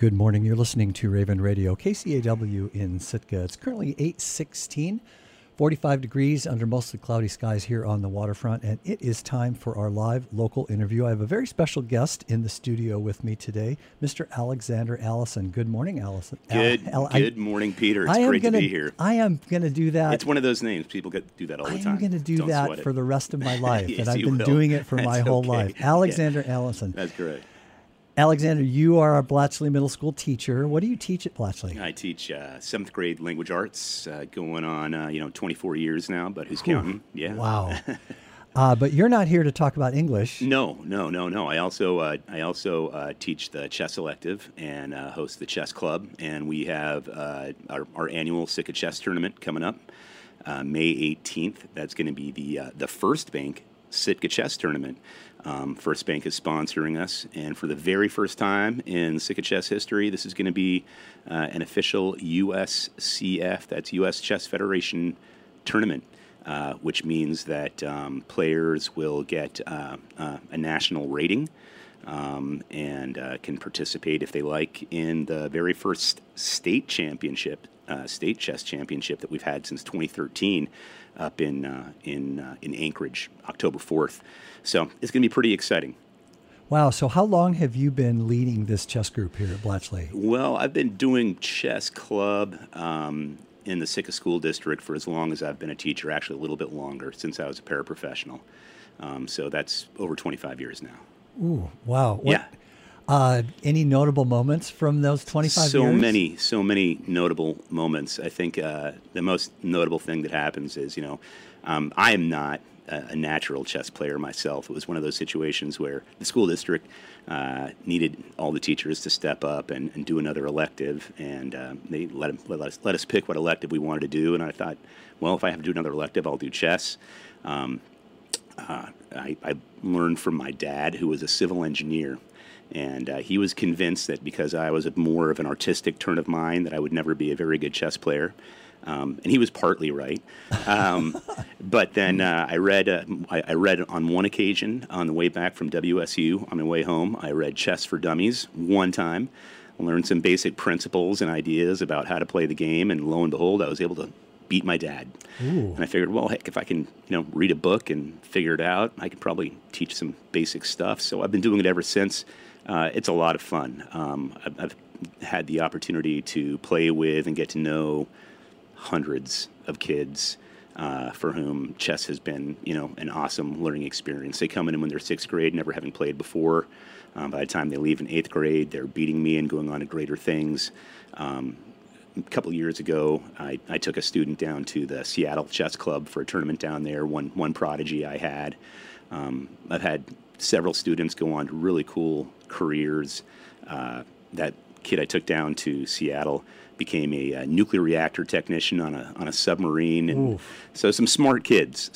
Good morning. You're listening to Raven Radio, KCAW in Sitka. It's currently 8:16, 45 degrees under mostly cloudy skies here on the waterfront, and it is time for our live local interview. I have a very special guest in the studio with me today, Mr. Alexander Allison. Good morning, Allison. Good morning, Peter. It's great to be here. I am going to do that. It's one of those names. People do that all the time. I'm going to do that for the rest of my life, Yes, and I've you been will. doing it for my That's whole okay. life. Alexander Allison. That's great. Alexander, you are a Blatchley Middle School teacher. What do you teach at Blatchley? I teach 7th grade language arts, going on 24 years now, but who's counting? Yeah. Wow. But you're not here to talk about English. No. I also teach the chess elective and host the chess club, and we have our annual Sitka Chess tournament coming up May 18th. That's going to be the First Bank Sitka Chess tournament. First Bank is sponsoring us, and for the very first time in Sitka Chess history, this is going to be an official USCF, that's U.S. Chess Federation tournament, which means that players will get a national rating and can participate if they like in the very first state championship, state chess championship that we've had since 2013 up in Anchorage, October 4th. So it's going to be pretty exciting. Wow. So how long have you been leading this chess group here at Blatchley? Well, I've been doing chess club in the Sitka School District for as long as I've been a teacher, actually a little bit longer, since I was a paraprofessional. So that's over 25 years now. Ooh, wow. Yeah. Any notable moments from those 25 years? So many notable moments. I think the most notable thing that happens is, I am not a natural chess player myself. It was one of those situations where the school district needed all the teachers to step up and do another elective, and they let us pick what elective we wanted to do. And I thought, well, if I have to do another elective, I'll do chess. I learned from my dad, who was a civil engineer. And he was convinced that because I was more of an artistic turn of mind, that I would never be a very good chess player. And he was partly right. But then I read on one occasion on the way back from WSU, on my way home, I read Chess for Dummies one time, learned some basic principles and ideas about how to play the game, and lo and behold, I was able to beat my dad. Ooh. And I figured, well, heck, if I can, read a book and figure it out, I could probably teach some basic stuff. So I've been doing it ever since. It's a lot of fun. I've had the opportunity to play with and get to know hundreds of kids for whom chess has been, an awesome learning experience. They come in when they're 6th grade, never having played before. By the time they leave in 8th grade, they're beating me and going on to greater things. A couple of years ago, I took a student down to the Seattle Chess Club for a tournament down there, one prodigy I had. I've had several students go on to really cool careers. That kid I took down to Seattle became a nuclear reactor technician on a submarine. And so some smart kids,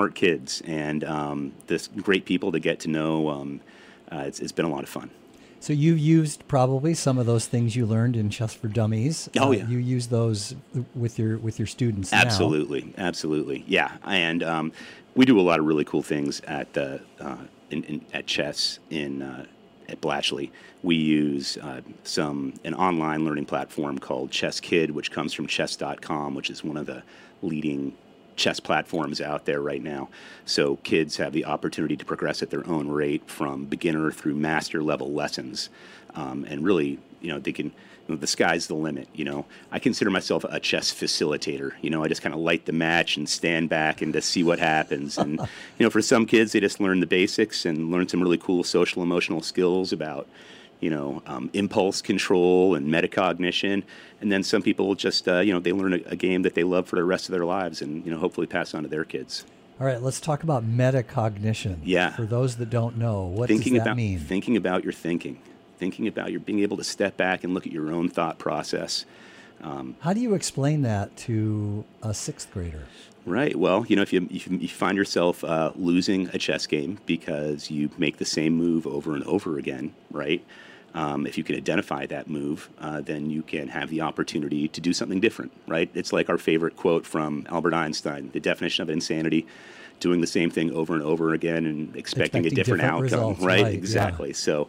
and this great people to get to know. It's been a lot of fun. So you've used probably some of those things you learned in Chess for Dummies. Oh, yeah. You use those with your students now. Absolutely. Yeah. And we do a lot of really cool things at at chess at Blatchley. We use an online learning platform called Chess Kid, which comes from chess.com, which is one of the leading chess platforms out there right now. So kids have the opportunity to progress at their own rate from beginner through master level lessons. And really, they can, the sky's the limit. I consider myself a chess facilitator. I just kind of light the match and stand back and just see what happens. And, for some kids, they just learn the basics and learn some really cool social emotional skills about, impulse control and metacognition. And then some people just, they learn a game that they love for the rest of their lives and, hopefully pass on to their kids. All right, let's talk about metacognition. Yeah. For those that don't know, what does that mean? Thinking about your thinking. Thinking about your being able to step back and look at your own thought process. How do you explain that to a 6th grader? Right. Well, if you find yourself losing a chess game because you make the same move over and over again, right? If you can identify that move, then you can have the opportunity to do something different, right? It's like our favorite quote from Albert Einstein, the definition of insanity, doing the same thing over and over again and expecting a different outcome, results, right? Exactly. Yeah. So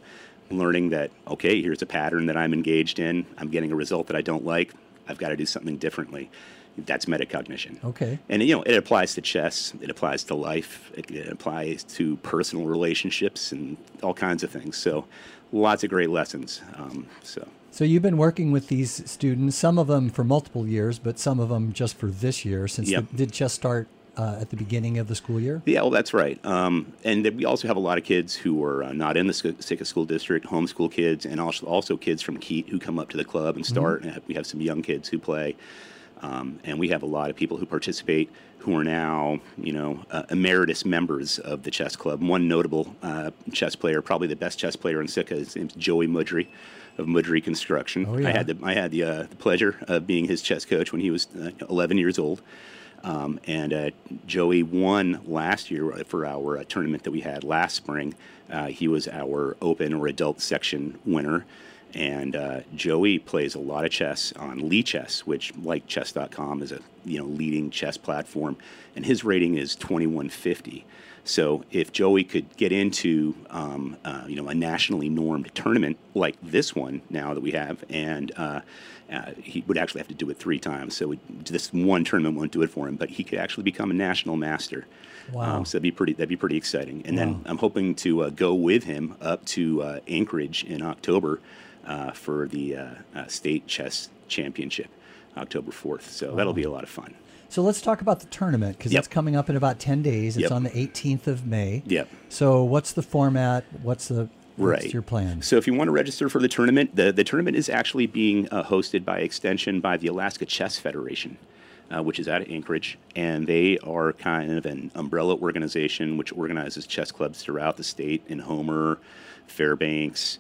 learning that, okay, here's a pattern that I'm engaged in. I'm getting a result that I don't like. I've got to do something differently. That's metacognition. Okay. And, it applies to chess. It applies to life. It applies to personal relationships and all kinds of things. So lots of great lessons. So you've been working with these students, some of them for multiple years, but some of them just for this year, since did chess start at the beginning of the school year? Yeah, well, that's right. And then we also have a lot of kids who are not in the Sitka School District, homeschool kids, and also kids from Keat who come up to the club and start. And we have some young kids who play. And we have a lot of people who participate who are now, emeritus members of the chess club. One notable chess player, probably the best chess player in Sitka, his name's Joey Mudry of Mudry Construction. Oh, yeah. I had the pleasure of being his chess coach when he was 11 years old. And Joey won last year for our tournament that we had last spring. He was our open or adult section winner. And Joey plays a lot of chess on Lichess, which, like Chess.com, is a leading chess platform, and his rating is 2150. So if Joey could get into a nationally normed tournament like this one now that we have, and he would actually have to do it 3 times. So this one tournament won't do it for him, but he could actually become a national master. Wow. So that'd be pretty exciting. And then I'm hoping to go with him up to Anchorage in October for the state chess championship, October 4th. So that'll be a lot of fun. So let's talk about the tournament, because it's coming up in about 10 days. It's on the 18th of May. Yep. So what's the format? What's your plan? So if you want to register for the tournament, the tournament is actually being hosted by extension by the Alaska Chess Federation, which is out of Anchorage. And they are kind of an umbrella organization which organizes chess clubs throughout the state in Homer, Fairbanks,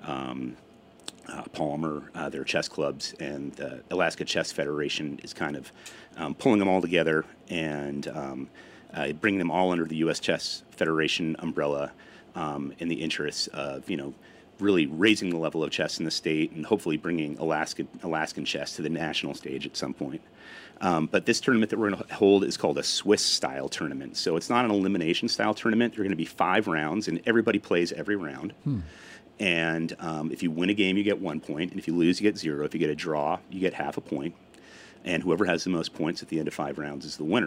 Palmer, their chess clubs, and the Alaska Chess Federation is kind of pulling them all together and bringing them all under the U.S. Chess Federation umbrella in the interests of, really raising the level of chess in the state and hopefully bringing Alaskan chess to the national stage at some point. But this tournament that we're going to hold is called a Swiss-style tournament. So it's not an elimination-style tournament. There are going to be 5 rounds, and everybody plays every round. And if you win a game, you get 1 point. And if you lose, you get 0. If you get a draw, you get half a point. And whoever has the most points at the end of 5 rounds is the winner.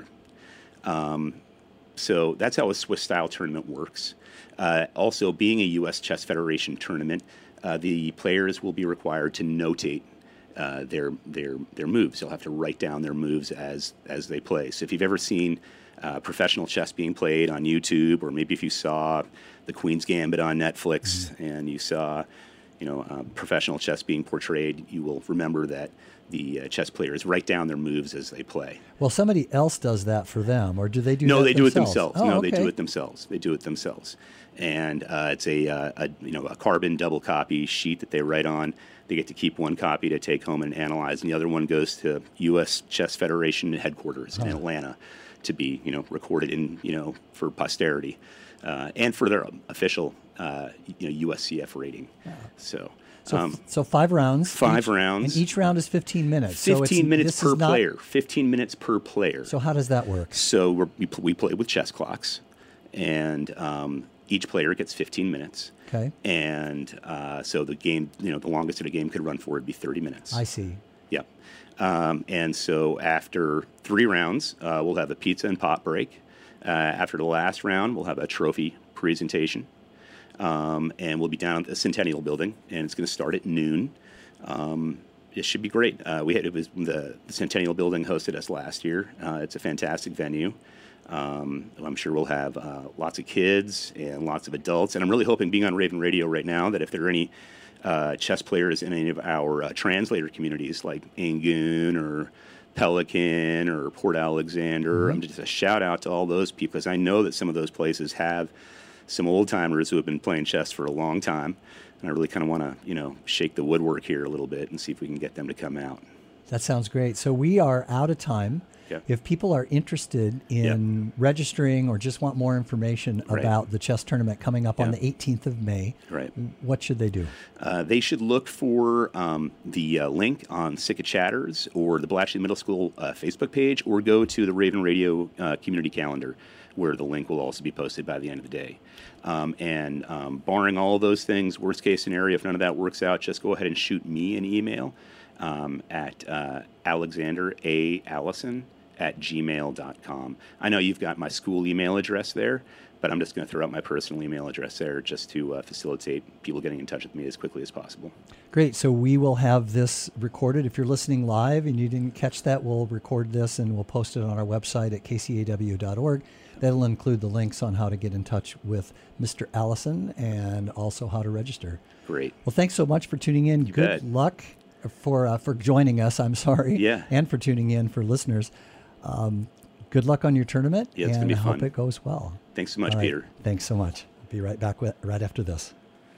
So that's how a Swiss-style tournament works. Also, being a U.S. Chess Federation tournament, the players will be required to notate their moves. They'll have to write down their moves as they play. So if you've ever seen professional chess being played on YouTube, or maybe if you saw the Queen's Gambit on Netflix and you saw, professional chess being portrayed, you will remember that the chess players write down their moves as they play. Well, somebody else does that for them, or do they do? No, that they themselves? do it themselves. Oh, no, okay. they do it themselves. They do it themselves, and it's a carbon double copy sheet that they write on. They get to keep 1 copy to take home and analyze, and the other one goes to U.S. Chess Federation headquarters in Atlanta to be, recorded in, for posterity, and for their official, USCF rating. Yeah. So 5 rounds. 5 rounds. And each round is 15 minutes. 15 minutes per player. 15 minutes per player. So how does that work? So we play with chess clocks, and each player gets 15 minutes. Okay. And so the game, the longest that a game could run for would be 30 minutes. I see. Yep. And so after 3 rounds, we'll have a pizza and pop break. After the last round, we'll have a trophy presentation. And we'll be down at the Centennial Building, and it's going to start at noon. It should be great. It was the Centennial Building hosted us last year. It's a fantastic venue. I'm sure we'll have lots of kids and lots of adults, and I'm really hoping, being on Raven Radio right now, that if there are any chess players in any of our translator communities like Angoon or Pelican or Port Alexander, I'm just a shout out to all those people, because I know that some of those places have some old timers who have been playing chess for a long time, and I really kind of want to, shake the woodwork here a little bit and see if we can get them to come out. That sounds great. So we are out of time. Yeah. If people are interested in registering or just want more information about the chess tournament coming up on the 18th of May, what should they do? They should look for the link on Sitka Chatters or the Blatchley Middle School Facebook page, or go to the Raven Radio community calendar, where the link will also be posted by the end of the day. Barring all of those things, worst case scenario, if none of that works out, just go ahead and shoot me an email at alexanderallison@gmail.com. I know you've got my school email address there, but I'm just going to throw out my personal email address there just to facilitate people getting in touch with me as quickly as possible. Great. So we will have this recorded. If you're listening live and you didn't catch that, we'll record this and we'll post it on our website at kcaw.org. That'll include the links on how to get in touch with Mr. Allison and also how to register. Great. Well, thanks so much for tuning in. Good luck for joining us. I'm sorry. Yeah. And for tuning in for listeners. Good luck on your tournament. Yeah, it's going to be fun. I hope it goes well. Thanks so much, Peter. Thanks so much. I'll be right back right after this.